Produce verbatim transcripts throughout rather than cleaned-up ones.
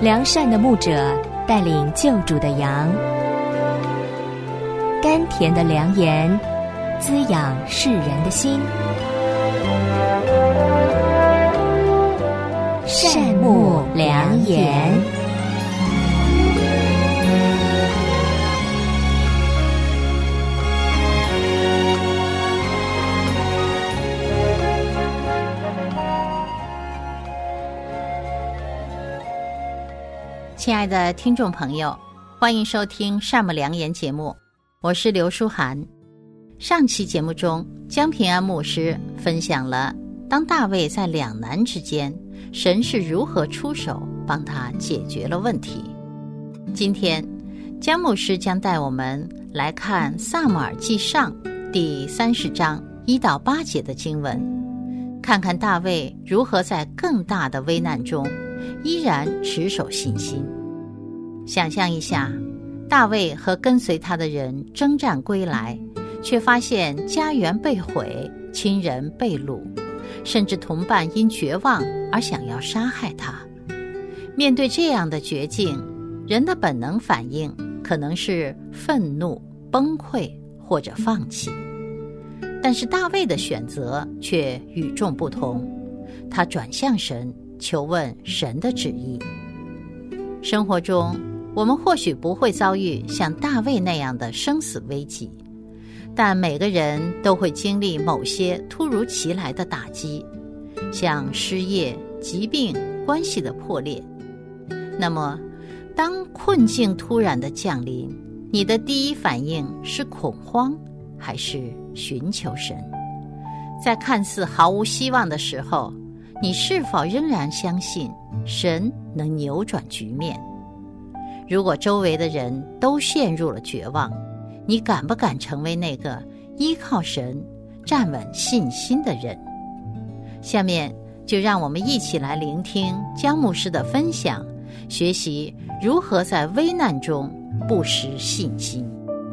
良善的牧者带领救主的羊，甘甜的良言滋养世人的心。善牧良言。 亲爱的听众朋友，欢迎收听善牧良言节目，我是刘淑涵。上期节目中，江平安牧师分享了当大卫在两难之间，神是如何出手帮他解决了问题。今天江牧师将带我们来看撒母耳记上第三十章一到八节的经文，看看大卫如何在更大的危难中依然持守信心。想象一下，大卫和跟随他的人征战归来，却发现家园被毁，亲人被掳，甚至同伴因绝望而想要杀害他。面对这样的绝境，人的本能反应可能是愤怒、崩溃或者放弃。但是大卫的选择却与众不同，他转向神，求问神的旨意。生活中，我们或许不会遭遇像大卫那样的生死危机，但每个人都会经历某些突如其来的打击，像失业、疾病、关系的破裂。那么，当困境突然的降临，你的第一反应是恐慌，还是寻求神？在看似毫无希望的时候，你是否仍然相信神能扭转局面？如果周围的人都陷入了绝望，你敢不敢成为那个依靠神、站稳信心的人？下面就让我们一起来聆听江牧师的分享，学习如何在危难中不失信心。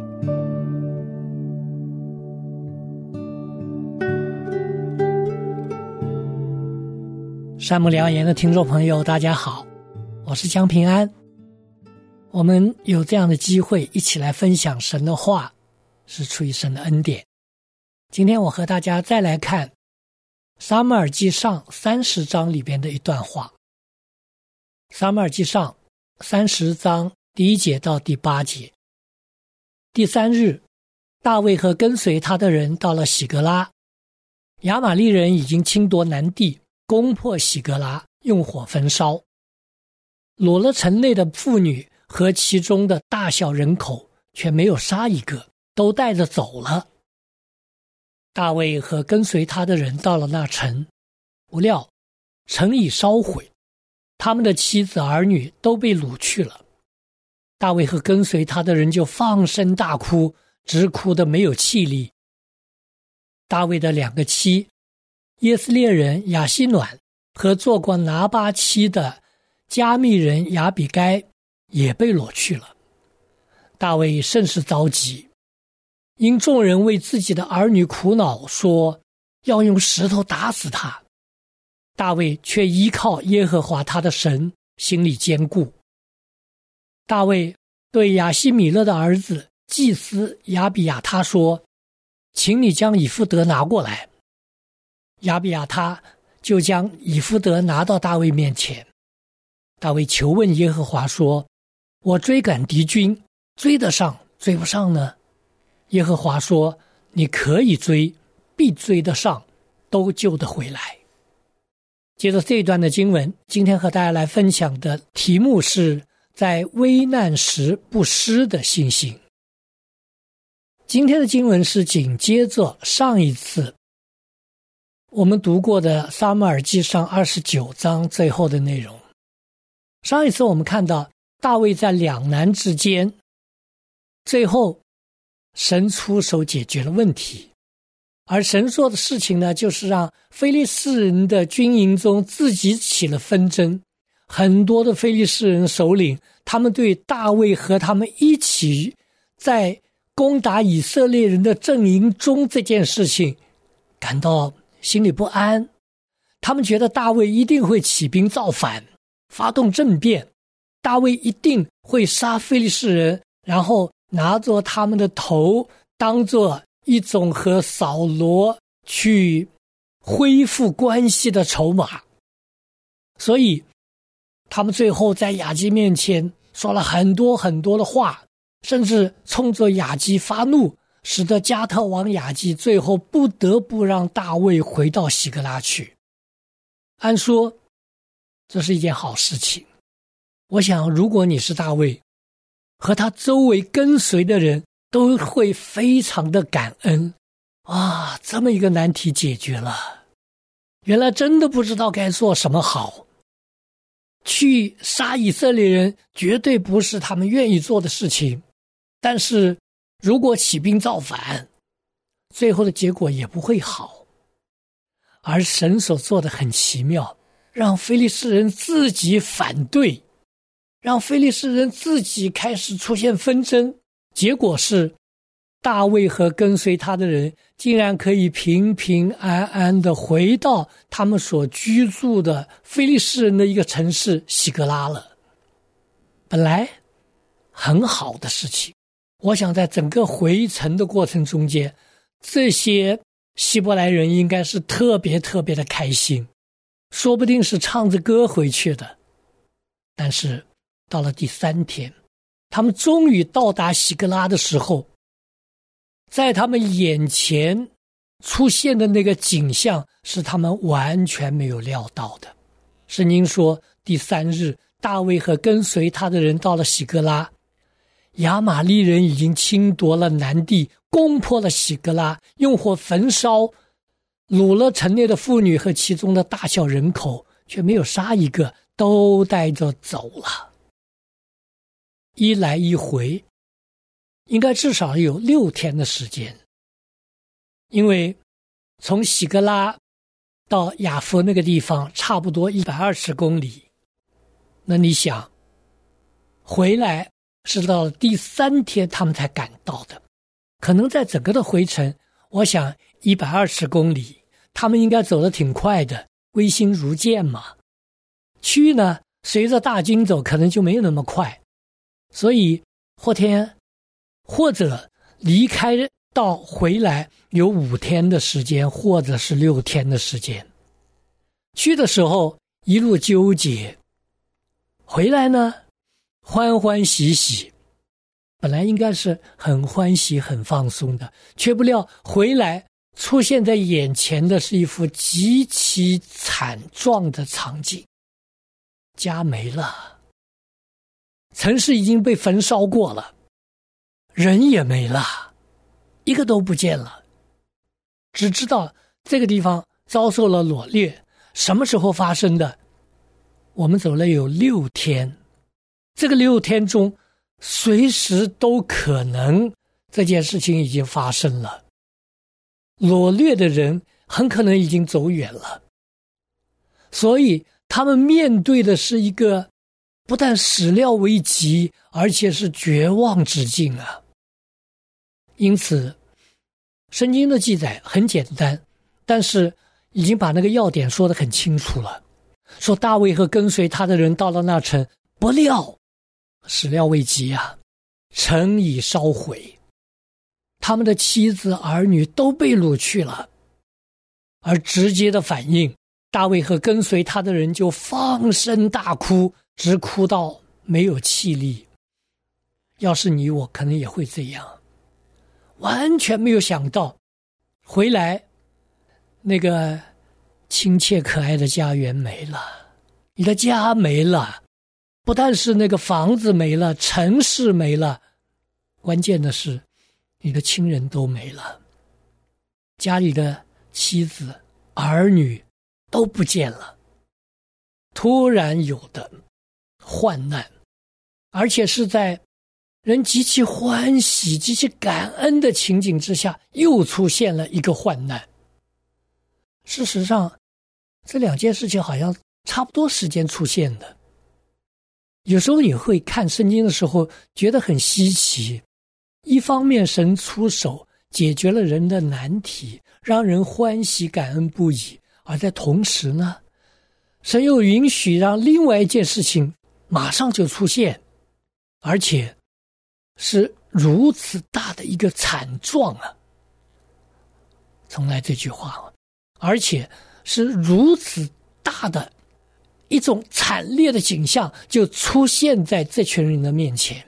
善牧良言的听众朋友，大家好，我是江平安。我们有这样的机会一起来分享神的话，是出于神的恩典。今天我和大家再来看撒母耳记上三十章里边的一段话。撒母耳记上三十章第一节到第八节。第三日，大卫和跟随他的人到了喜格拉，亚玛力人已经侵夺南地，攻破喜格拉，用火焚烧，掳了城内的妇女和其中的大小人口，却没有杀一个，都带着走了。大卫和跟随他的人到了那城，不料城已烧毁，他们的妻子儿女都被掳去了。大卫和跟随他的人就放声大哭，直哭得没有气力。大卫的两个妻，耶斯列人亚希暖和做过拿巴妻的加密人亚比该也被掳去了。大卫甚是着急，因众人为自己的儿女苦恼，说要用石头打死他。大卫却依靠耶和华他的神，心里坚固。大卫对亚希米勒的儿子祭司亚比亚他说，请你将以弗得拿过来。亚比亚他就将以弗得拿到大卫面前。大卫求问耶和华说，我追赶敌军，追得上追不上呢？耶和华说，你可以追，必追得上，都救得回来。接着这一段的经文，今天和大家来分享的题目是在危难时不失的信心。今天的经文是紧接着上一次我们读过的撒母耳记上二十九章最后的内容。上一次我们看到大卫在两难之间，最后神出手解决了问题，而神做的事情呢，就是让非利士人的军营中自己起了纷争。很多的非利士人首领，他们对大卫和他们一起在攻打以色列人的阵营中这件事情感到心里不安，他们觉得大卫一定会起兵造反，发动政变， 大卫一定会杀非利士人，然后拿着他们的头当作一种和扫罗去恢复关系的筹码。所以他们最后在亚基面前说了很多很多的话，甚至冲着亚基发怒，使得加特王亚基最后不得不让大卫回到西格拉去。按说这是一件好事情，我想如果你是大卫，和他周围跟随的人都会非常的感恩啊，这么一个难题解决了，原来真的不知道该做什么好。去杀以色列人绝对不是他们愿意做的事情，但是如果起兵造反，最后的结果也不会好。而神所做的很奇妙，让非利士人自己反对，让非利士人自己开始出现纷争，结果是大卫和跟随他的人竟然可以平平安安地回到他们所居住的非利士人的一个城市西格拉了。本来很好的事情，我想在整个回城的过程中间，这些希伯来人应该是特别特别的开心，说不定是唱着歌回去的。但是到了第三天，他们终于到达西格拉的时候，在他们眼前出现的那个景象是他们完全没有料到的。圣经说，第三日，大卫和跟随他的人到了西格拉，亚玛利人已经侵夺了南地，攻破了西格拉，用火焚烧，掳了城内的妇女和其中的大小人口，却没有杀一个，都带着走了。一来一回应该至少有六天的时间，因为从喜格拉到雅弗那个地方差不多一百二十公里，那你想回来是到了第三天他们才赶到的，可能在整个的回程，我想一百二十公里他们应该走得挺快的，归心如箭嘛。去呢随着大军走可能就没有那么快，所以后天或者离开到回来有五天的时间，或者是六天的时间。去的时候一路纠结，回来呢欢欢喜喜，本来应该是很欢喜很放松的，却不料回来出现在眼前的是一幅极其惨状的场景。家没了，城市已经被焚烧过了，人也没了，一个都不见了。只知道这个地方遭受了掳掠，什么时候发生的？我们走了有六天，这个六天中随时都可能这件事情已经发生了，掳掠的人很可能已经走远了，所以他们面对的是一个不但始料未及，而且是绝望之境啊。因此圣经的记载很简单，但是已经把那个要点说得很清楚了，说大卫和跟随他的人到了那城，不料始料未及啊，城已烧毁，他们的妻子儿女都被掳去了。而直接的反应，大卫和跟随他的人就放声大哭，直哭到没有气力。要是你我可能也会这样，完全没有想到回来那个亲切可爱的家园没了，你的家没了，不但是那个房子没了，城市没了，关键的是你的亲人都没了，家里的妻子儿女都不见了。突然有的患难，而且是在人极其欢喜极其感恩的情景之下，又出现了一个患难。事实上这两件事情好像差不多时间出现的。有时候你会看圣经的时候觉得很稀奇，一方面神出手解决了人的难题，让人欢喜感恩不已，而在同时呢，神又允许让另外一件事情马上就出现，而且是如此大的一个惨状啊！重来这句话，而且是如此大的一种惨烈的景象就出现在这群人的面前。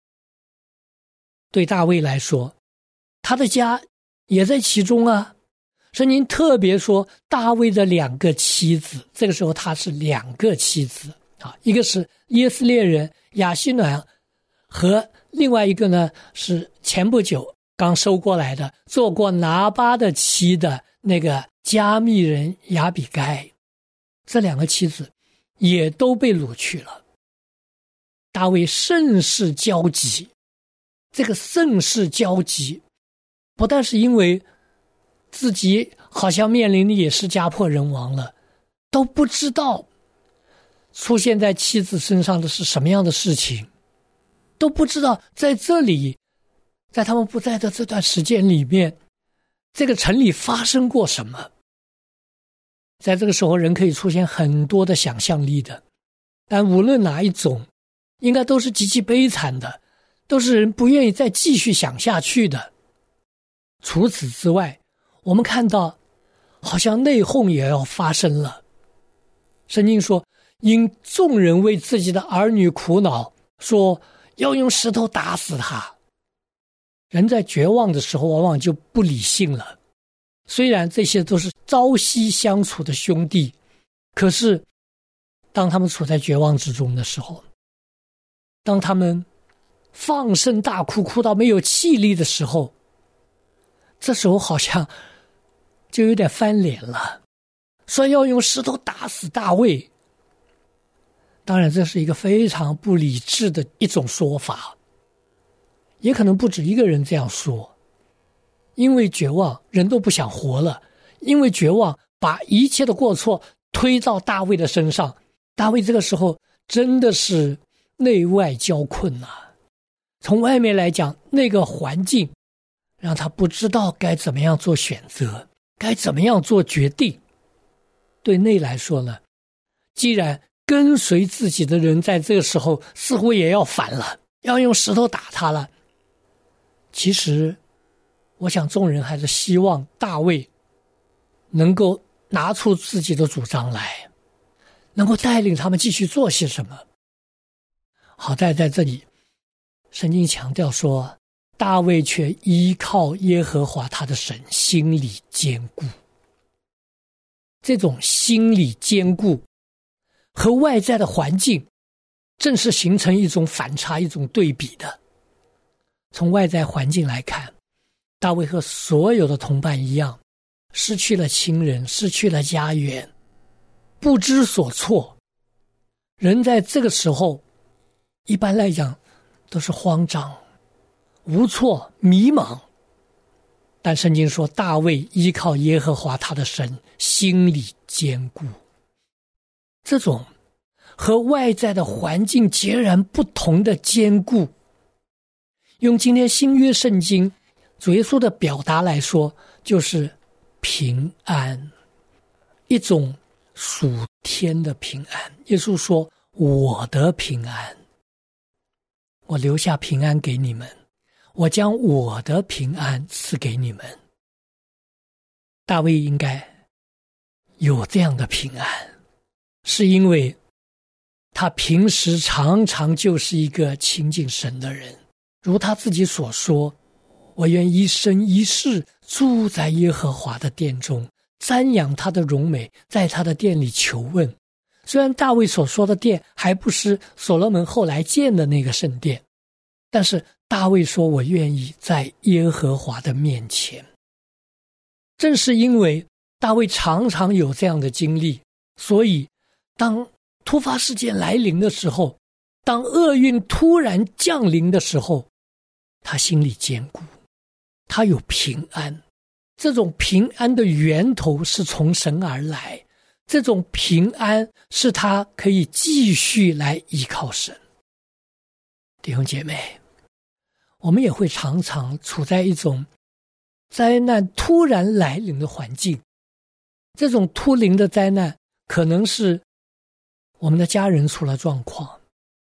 对大卫来说，他的家也在其中啊。圣经特别说大卫的两个妻子，这个时候他是两个妻子啊，一个是耶斯列人亚希暖，和另外一个呢是前不久刚收过来的做过拿巴的妻的那个加密人亚比该，这两个妻子也都被掳去了。大卫甚是焦急，这个甚是焦急不但是因为自己好像面临的也是家破人亡了，都不知道出现在妻子身上的是什么样的事情，都不知道在这里，在他们不在的这段时间里面，这个城里发生过什么。在这个时候人可以出现很多的想象力的，但无论哪一种应该都是极其悲惨的，都是人不愿意再继续想下去的。除此之外，我们看到好像内讧也要发生了。圣经说因众人为自己的儿女苦恼，说要用石头打死他。人在绝望的时候往往就不理性了，虽然这些都是朝夕相处的兄弟，可是当他们处在绝望之中的时候，当他们放声大哭，哭到没有气力的时候，这时候好像就有点翻脸了，说要用石头打死大卫。当然这是一个非常不理智的一种说法，也可能不止一个人这样说。因为绝望人都不想活了，因为绝望把一切的过错推到大卫的身上，大卫这个时候真的是内外交困啊。从外面来讲，那个环境让他不知道该怎么样做选择，该怎么样做决定。对内来说呢，既然跟随自己的人在这个时候似乎也要反了，要用石头打他了，其实我想众人还是希望大卫能够拿出自己的主张来，能够带领他们继续做些什么。好在在这里圣经强调说，大卫却依靠耶和华他的神，心里坚固。这种心理坚固和外在的环境正是形成一种反差，一种对比的。从外在环境来看，大卫和所有的同伴一样，失去了亲人，失去了家园，不知所措。人在这个时候一般来讲都是慌张无措迷茫，但圣经说大卫依靠耶和华他的神，心里坚固。这种和外在的环境截然不同的坚固，用今天新约圣经主耶稣的表达来说，就是平安，一种属天的平安。耶稣说我的平安，我留下平安给你们，我将我的平安赐给你们。大卫应该有这样的平安，是因为他平时常常就是一个亲近神的人，如他自己所说，我愿一生一世住在耶和华的殿中，瞻仰他的荣美，在他的殿里求问。虽然大卫所说的殿还不是所罗门后来建的那个圣殿，但是大卫说我愿意在耶和华的面前。正是因为大卫常常有这样的经历，所以当突发事件来临的时候，当厄运突然降临的时候，他心里坚固，他有平安。这种平安的源头是从神而来，这种平安是他可以继续来依靠神。弟兄姐妹，我们也会常常处在一种灾难突然来临的环境，这种突临的灾难可能是我们的家人出了状况，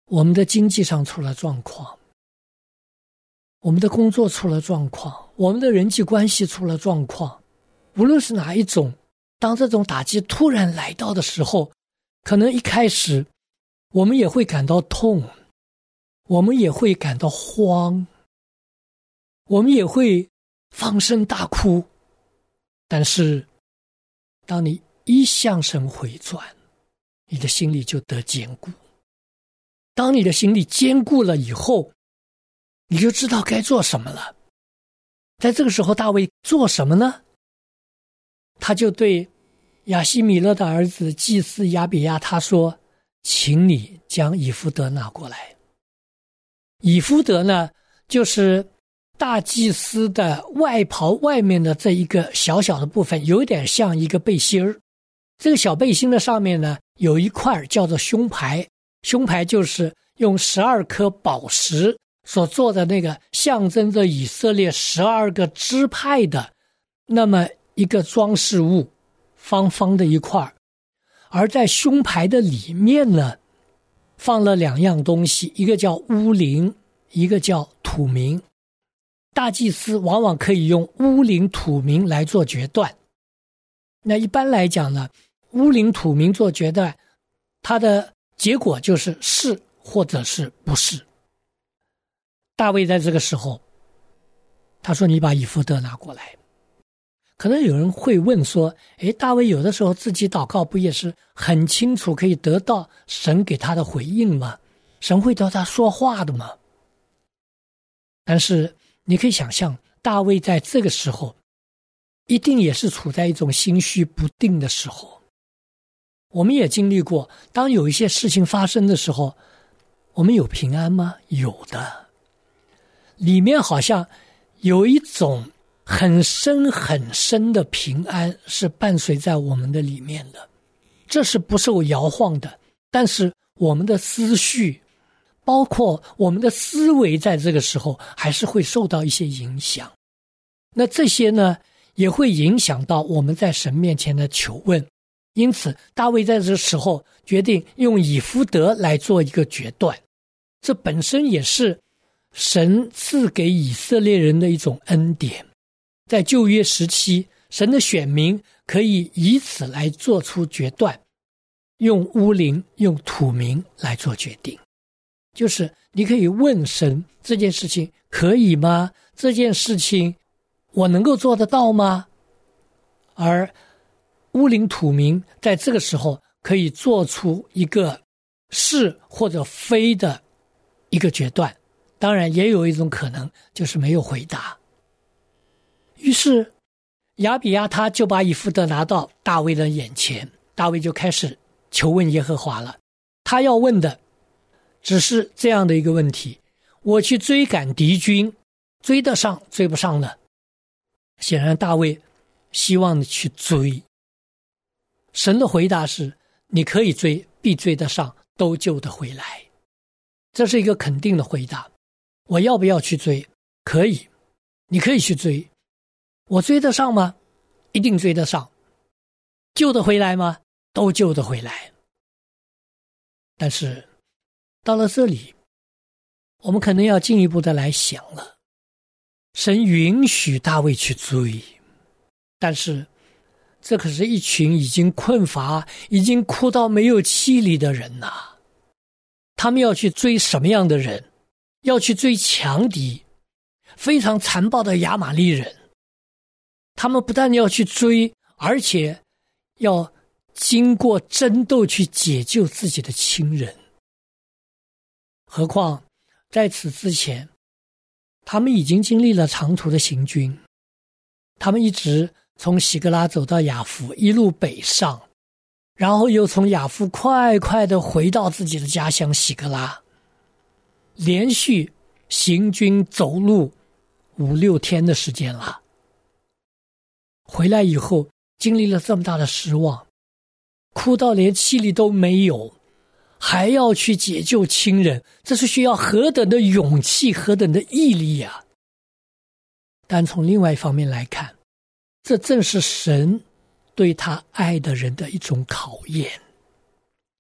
我们的经济上出了状况，我们的工作出了状况，我们的人际关系出了状况，无论是哪一种，当这种打击突然来到的时候，可能一开始我们也会感到痛，我们也会感到慌，我们也会放声大哭。但是当你一向神回转，你的心里就得坚固。当你的心里坚固了以后，你就知道该做什么了。在这个时候，大卫做什么呢？他就对亚希米勒的儿子祭司亚比亚他说，请你将以弗得拿过来。以弗得呢，就是大祭司的外袍外面的这一个小小的部分，有点像一个背心儿。这个小背心的上面呢，有一块叫做胸牌，胸牌就是用十二颗宝石所做的那个象征着以色列十二个支派的那么一个装饰物，方方的一块。而在胸牌的里面呢，放了两样东西，一个叫乌灵，一个叫土明。大祭司往往可以用乌灵土明来做决断。那一般来讲呢，乌灵土明做决断，它的结果就是是或者是不是。大卫在这个时候，他说你把以弗得拿过来。可能有人会问说，诶，大卫有的时候自己祷告不也是很清楚可以得到神给他的回应吗？神会对他说话的吗？但是你可以想象，大卫在这个时候一定也是处在一种心绪不定的时候。我们也经历过，当有一些事情发生的时候，我们有平安吗？有的。里面好像有一种很深很深的平安是伴随在我们的里面的，这是不受摇晃的。但是我们的思绪，包括我们的思维，在这个时候还是会受到一些影响。那这些呢，也会影响到我们在神面前的求问。因此大卫在这个时候决定用以弗得来做一个决断，这本身也是神赐给以色列人的一种恩典。在旧约时期，神的选民可以以此来做出决断，用乌灵用土明来做决定。就是你可以问神，这件事情可以吗？这件事情我能够做得到吗？而乌灵土明在这个时候可以做出一个是或者非的一个决断。当然也有一种可能就是没有回答。于是亚比亚他就把以弗得拿到大卫的眼前，大卫就开始求问耶和华了。他要问的只是这样的一个问题，我去追赶敌军，追得上追不上呢？显然大卫希望你去追。神的回答是，你可以追，必追得上，都救得回来。这是一个肯定的回答。我要不要去追？可以，你可以去追。我追得上吗？一定追得上。救得回来吗？都救得回来。但是到了这里，我们可能要进一步的来想了。神允许大卫去追，但是这可是一群已经困乏、已经哭到没有气力的人呐、啊。他们要去追什么样的人？要去追强敌，非常残暴的亚玛力人。他们不但要去追，而且要经过争斗去解救自己的亲人。何况在此之前，他们已经经历了长途的行军，他们一直从喜格拉走到雅弗，一路北上，然后又从雅弗快快地回到自己的家乡喜格拉，连续行军走路五六天的时间了。回来以后经历了这么大的失望，哭到连气力都没有，还要去解救亲人，这是需要何等的勇气，何等的毅力啊！但从另外一方面来看，这正是神对他爱的人的一种考验。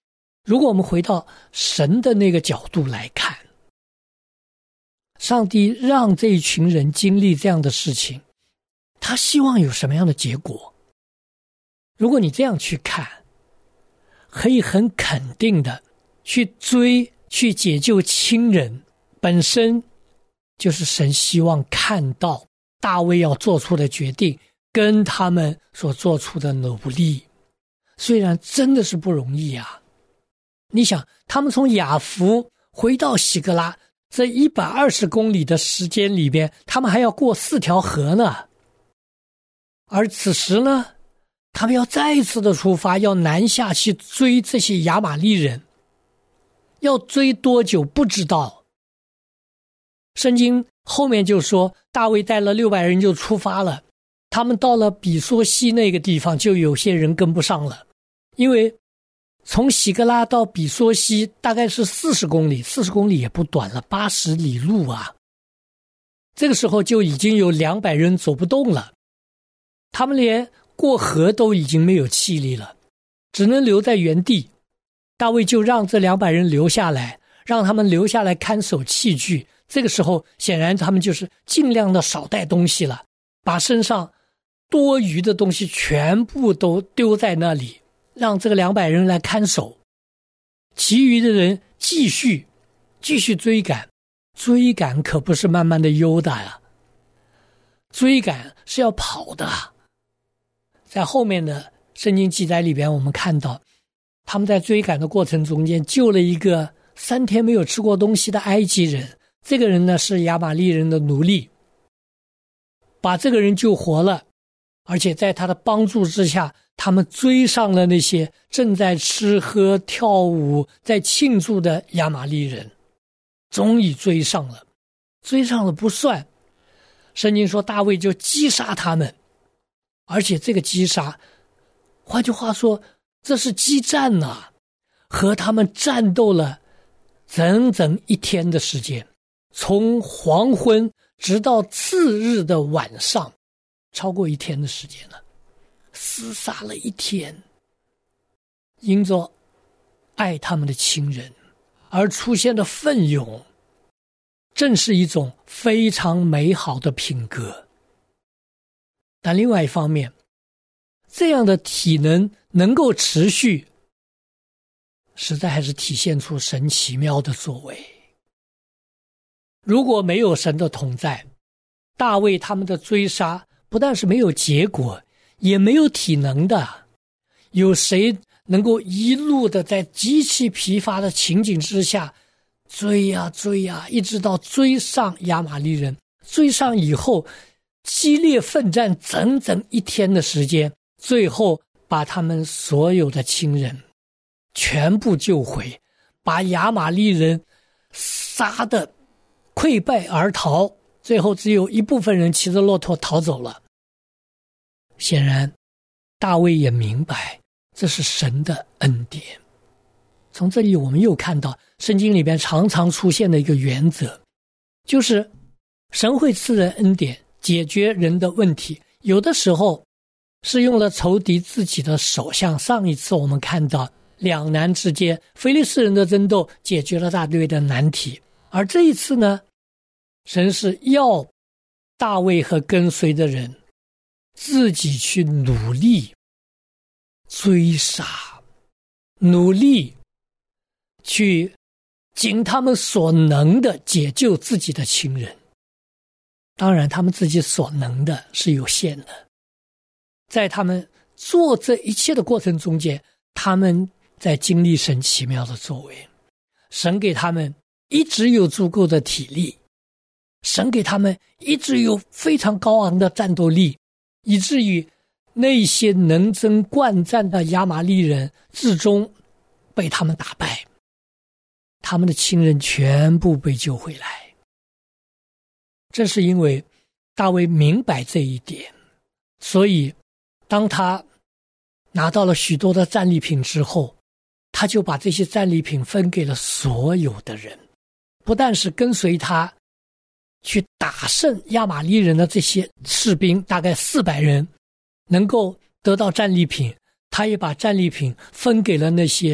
如果我们回到神的那个角度来看，上帝让这一群人经历这样的事情，他希望有什么样的结果？如果你这样去看，可以很肯定的去追去解救亲人，本身就是神希望看到大卫要做出的决定跟他们所做出的努力。虽然真的是不容易啊，你想他们从雅弗回到喜格拉这一百二十公里的时间里边，他们还要过四条河呢。而此时呢，他们要再一次的出发，要南下去追这些亚玛力人。要追多久不知道。圣经后面就说，大卫带了六百人就出发了。他们到了比梭西那个地方，就有些人跟不上了，因为从喜格拉到比梭西大概是四十公里，四十公里也不短了，八十里路啊。这个时候就已经有两百人走不动了，他们连过河都已经没有气力了，只能留在原地。大卫就让这两百人留下来，让他们留下来看守器具。这个时候显然他们就是尽量的少带东西了，把身上多余的东西全部都丢在那里，让这个两百人来看守，其余的人继续继续追赶。追赶可不是慢慢的悠的呀，追赶是要跑的。在后面的圣经记载里边，我们看到他们在追赶的过程中间救了一个三天没有吃过东西的埃及人，这个人呢是亚玛力人的奴隶，把这个人救活了，而且在他的帮助之下，他们追上了那些正在吃喝跳舞在庆祝的亚玛力人，终于追上了。追上了不算，圣经说大卫就击杀他们，而且这个击杀，换句话说，这是激战啊，和他们战斗了整整一天的时间，从黄昏直到次日的晚上，超过一天的时间了，厮杀了一天。因着爱他们的亲人而出现的奋勇，正是一种非常美好的品格。但另外一方面，这样的体能能够持续，实在还是体现出神奇妙的作为。如果没有神的同在，大卫他们的追杀不但是没有结果，也没有体能的。有谁能够一路的在极其疲乏的情景之下追呀追呀，一直到追上亚玛力人，追上以后激烈奋战整整一天的时间，最后把他们所有的亲人全部救回，把亚玛力人杀得溃败而逃，最后只有一部分人骑着骆驼逃走了。显然大卫也明白这是神的恩典。从这里我们又看到圣经里边常常出现的一个原则，就是神会赐人恩典，解决人的问题，有的时候是用了仇敌自己的手，像上一次我们看到两南之间非利士人的争斗解决了大卫的难题，而这一次呢，神是要大卫和跟随的人自己去努力追杀，努力去尽他们所能的解救自己的亲人。当然他们自己所能的是有限的，在他们做这一切的过程中间，他们在经历神奇妙的作为。神给他们一直有足够的体力，神给他们一直有非常高昂的战斗力，以至于那些能征惯战的亚玛力人最终被他们打败，他们的亲人全部被救回来。这是因为大卫明白这一点，所以当他拿到了许多的战利品之后，他就把这些战利品分给了所有的人，不但是跟随他去打胜亚玛力人的这些士兵，大概四百人能够得到战利品，他也把战利品分给了那些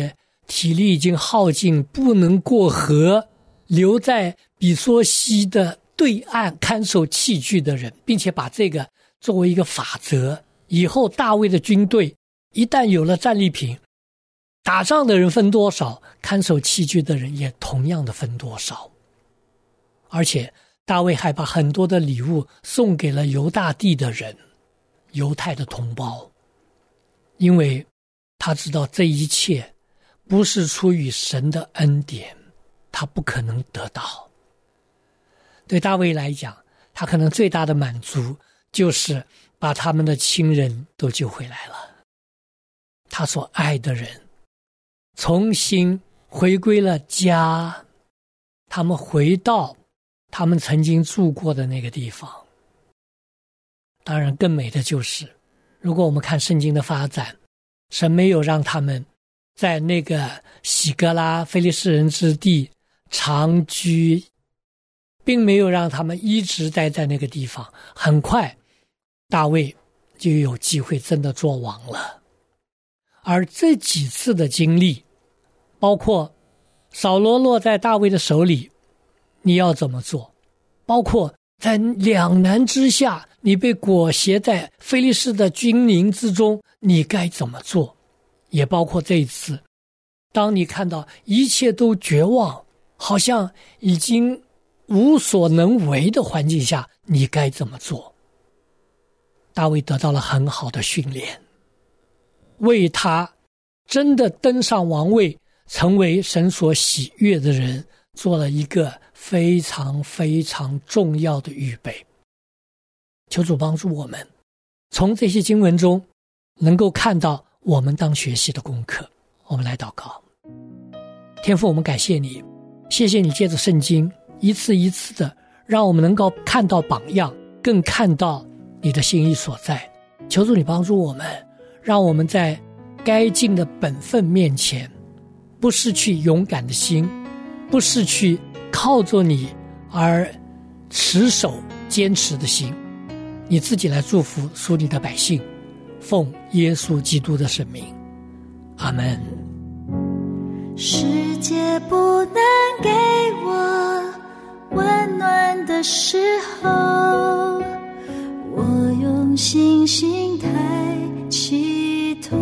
体力已经耗尽，不能过河，留在比梭溪的对岸看守器具的人，并且把这个作为一个法则，以后大卫的军队一旦有了战利品，打仗的人分多少，看守器具的人也同样的分多少。而且大卫还把很多的礼物送给了犹大地的人，犹太的同胞，因为他知道这一切不是出于神的恩典，他不可能得到。对大卫来讲，他可能最大的满足就是把他们的亲人都救回来了，他所爱的人重新回归了家，他们回到他们曾经住过的那个地方。当然更美的就是，如果我们看圣经的发展，神没有让他们在那个喜格拉非利士人之地长居，并没有让他们一直待在那个地方，很快大卫就有机会真的做王了。而这几次的经历，包括扫罗落在大卫的手里，你要怎么做？包括在两难之下，你被裹挟在非利士的军营之中，你该怎么做？也包括这一次，当你看到一切都绝望，好像已经无所能为的环境下，你该怎么做？大卫得到了很好的训练，为他真的登上王位，成为神所喜悦的人，做了一个非常非常重要的预备。求主帮助我们，从这些经文中能够看到我们当学习的功课。我们来祷告。天父，我们感谢你，谢谢你借着圣经一次一次的让我们能够看到榜样，更看到你的心意所在。求主你帮助我们，让我们在该尽的本分面前不失去勇敢的心，不失去靠着你而持守坚持的心。你自己来祝福属你的百姓，奉耶稣基督的圣名，阿们。 世界不能给我温暖的时候，我用信心抬起头，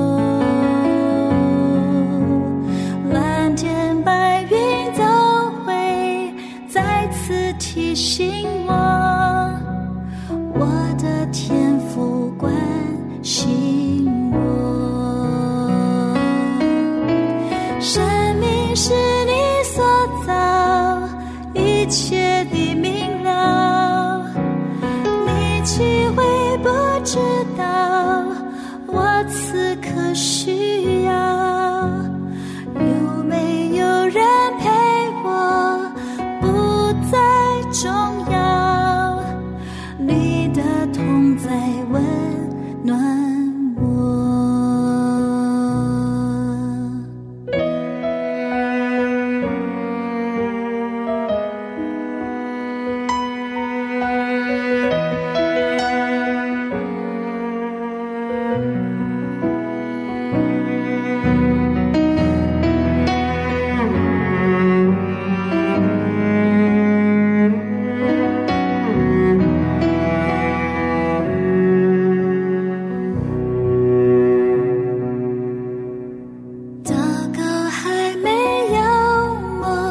蓝天白云都会再次提醒我，我的天父关心我。生命是你所造，一切的明了，你岂会不知道我此刻需要？有没有人陪我不再重要，你的同在温暖我。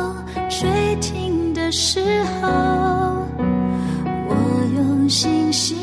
星星